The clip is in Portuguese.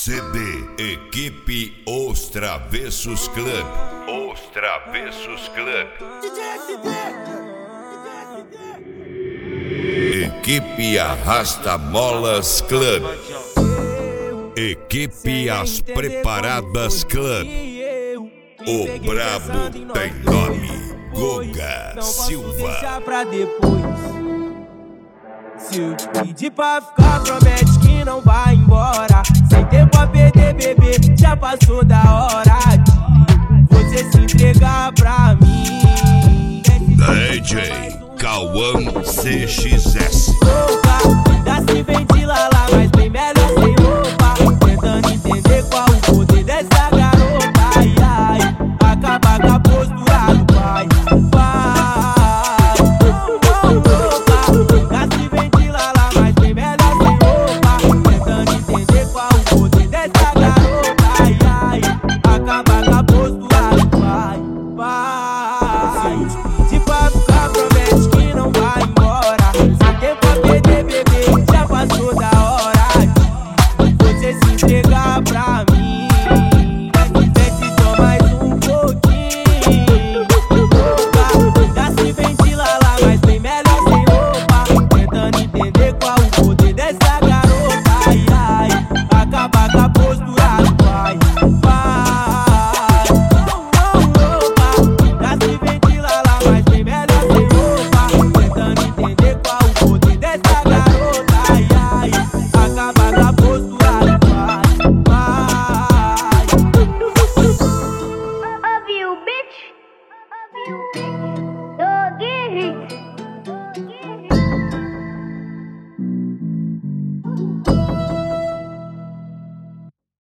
CD Equipe Os Travessos Club. Os Travessos Club. Equipe Arrasta Molas Club. Equipe As Preparadas Club. O brabo tem nome, Guga Silva. Se eu pedir pra ficar, promete que não vai embora. Sem tempo a perder, bebê, já passou da hora de você se entregar pra mim. DJ Cauã CXS. Louca, ainda se ventila lá, mas bem